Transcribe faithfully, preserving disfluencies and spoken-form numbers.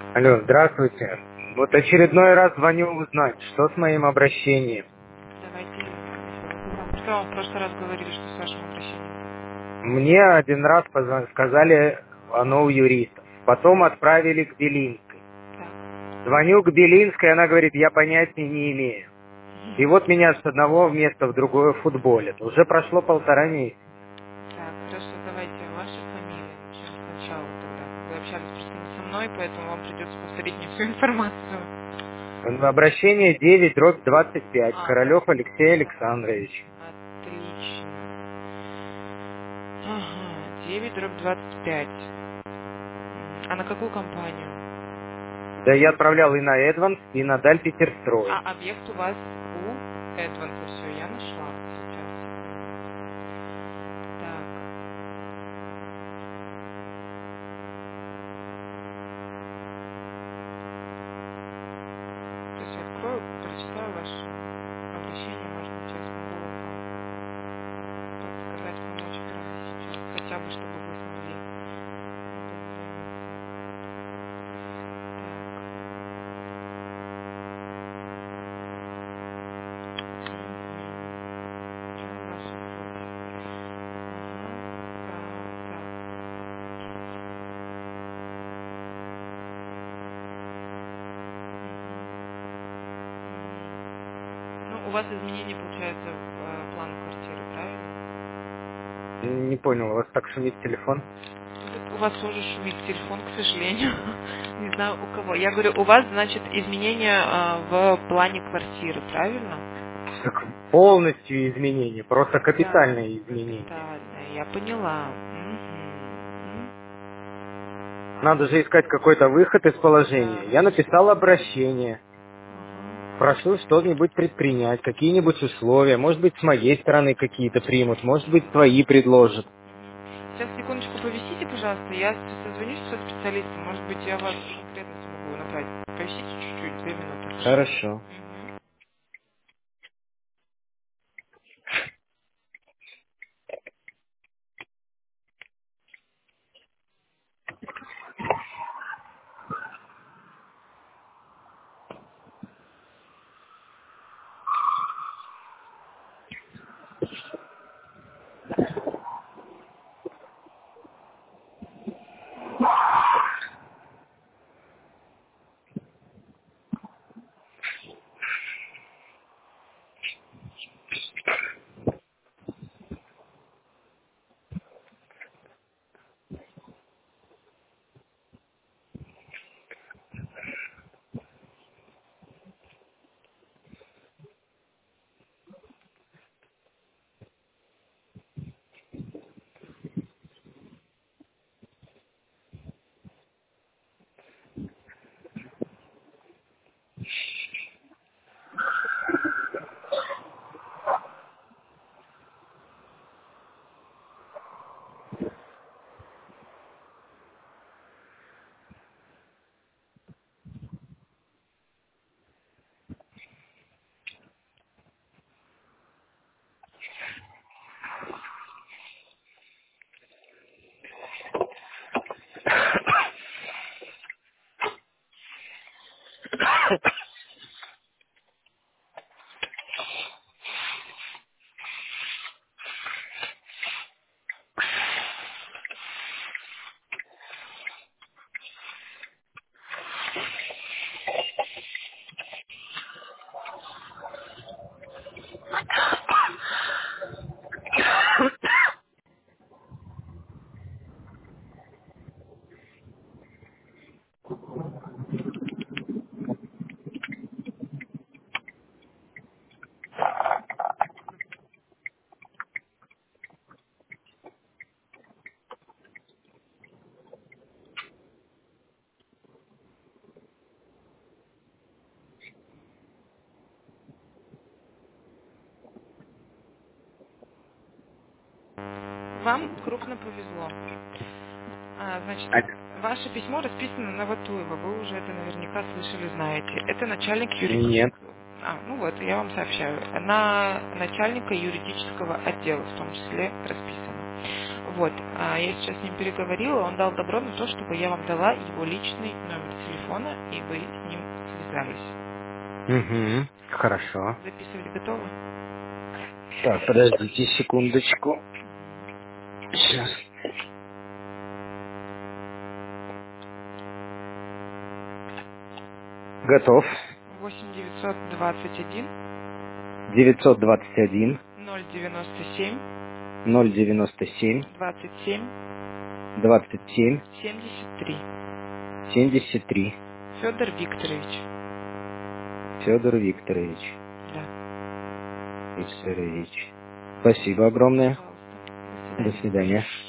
Алло, здравствуйте. Вот очередной раз звоню узнать, что с моим обращением. Давайте, если вам- что вам в прошлый раз говорили, что с вашим обращением? Мне один раз позвон- сказали, оно у юристов. Потом отправили к Белинской. Так, Звоню к Белинской, она говорит, я понятия не имею. И вот меня с одного места в другое футболят. Уже прошло полтора месяца. так, хорошо, давайте ваша фамилия. Начнем сначала тогда. Вы общались просто не со мной, поэтому вам придется повторить мне всю информацию. Обращение девять дробь двадцать пять. А, Королев Алексей так, Александрович. отлично. Ага, девять дробь двадцать пять. А на какую компанию? Да я отправлял и на Эдванс, и на Даль Питерстрой. А объект у вас у Эдванса. Все, я нашла. Сейчас, секунду. Так, сейчас я открою, прочитаю ваше обращение, может быть, я смогу вам подсказать, помочь прямо сейчас, хотя бы, чтобы вы смогли дозвониться. Так. Угу. Джон ваша кровь. Ага. А, так. Угу. Угу. Ну, у вас изменения, получается, в э, план квартиры, правильно? Не понял, у вас так шумит телефон? Вот у вас тоже шумит телефон, к сожалению. Не знаю, у кого. Я говорю, у вас, значит, изменения э, в плане квартиры, правильно? Так полностью изменения, просто Да, капитальные изменения. капитально. Я поняла. Мгм. Надо же искать какой-то выход из положения. Да, Я написал обращение, ага. прошу что-нибудь предпринять, какие-нибудь условия, может быть, с моей стороны какие-то примут, может быть, свои предложат. Сейчас секундочку повисите, пожалуйста. Я с- созвонюсь со специалистом. Может быть, я вас конкретно смогу направить. Повисите чуть-чуть, две минуты. Хорошо. Мгм. Вам крупно повезло. А, значит, А, ваше письмо расписано на Ватуева. Вы уже это наверняка слышали, знаете. Это начальник нет. юридического... А, ну вот, я вам сообщаю. На начальника юридического отдела в том числе расписано. Вот, а я сейчас с ним переговорила, он дал добро на то, чтобы я вам дала его личный номер телефона, и вы с ним связались. Угу. Хорошо. Записывать готовы? Так, подождите секундочку. Сейчас. Готов. восемь девятьсот двадцать один девятьсот двадцать один ноль девяносто семь ноль девяносто семь двадцать семь двадцать семь семьдесят три. семьдесят три. Федор Викторович. Федор Викторович. Да. Викторович. Спасибо огромное. Пожалуйста. До До свидания. свидания.